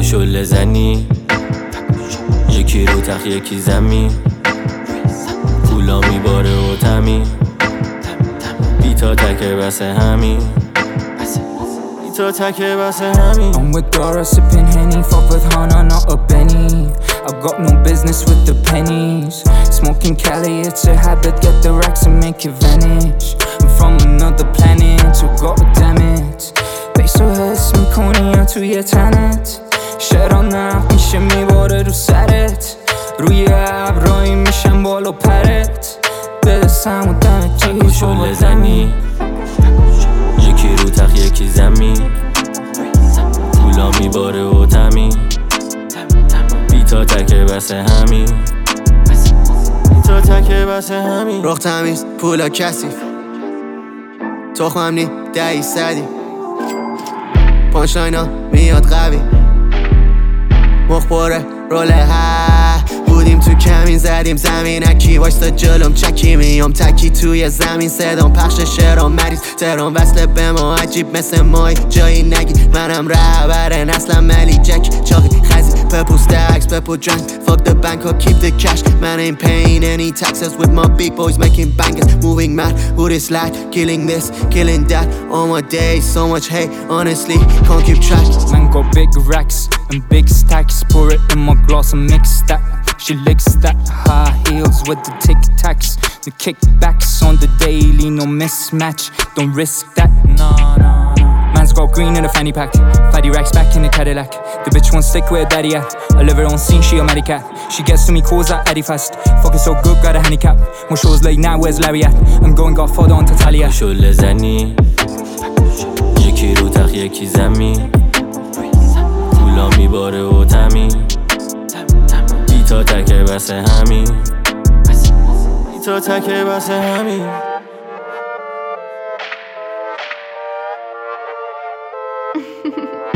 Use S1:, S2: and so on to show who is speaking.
S1: شله زنی، یکی رو تخت یکی زمین، پولا میباره و تمی، بیتا تکه بس همین، بیتا تکه بس همین.
S2: I'm with Dora sipping Henny, fuck with Hana, not a Benny. I've got no business with the pennies. Smoking Cali, it's a habit, get the racks and make it vanish. I'm from another planet, so goddamn it. Peso هست میکنی یا توی تنت، شعرها نفت میشه میباره رو سرت، روی ابرایی میشم بالا پرت، برسم و دمت
S1: تکو شله زنی، یکی رو تخت یکی زمین، پولا میباره و تمی، بیتا تکه بس همین، بیتا تکه بس همین.
S3: رخ تمیز پولا کثیف، تخمم نی 10 پانچلاینا میاد قوی، مخبره روله ها بودیم تو کمین زدیم زمینکی، وایستا جلوم چکی میام تکی توی زمین، صدام پخش شعرام مریض تهران وصله به ما عجیب مثل مای جایی نگی، منم رهبر نسلم ملی جک چاقی خزی بپوست عکس بپو drunk fuck the bank or keep the cash, man ain't paying any taxes with my big boys making bangers, moving mad who this lad killing this killing that on my days, so much hate honestly can't keep track.
S2: Man got big racks and big stacks, pour it in my glass and mix that. She licks that high heels with the tic tacs, the kickbacks on the daily, no mismatch. Don't risk that, nah. Man's got green in a fanny pack, fatty racks back in the Cadillac. The bitch won't stick where daddy at. I live her on scene, she a medicat. She gets to me, calls that Eddie fast. Fucking so good, got a handicap. More shows late now, where's Larry at? I'm going got father on Tatalia.
S1: شله زنی، یکی رو تخت یکی زمین، پولا میباره و تمی، بیتا تکه بس همین، بیتا تکه بس همین.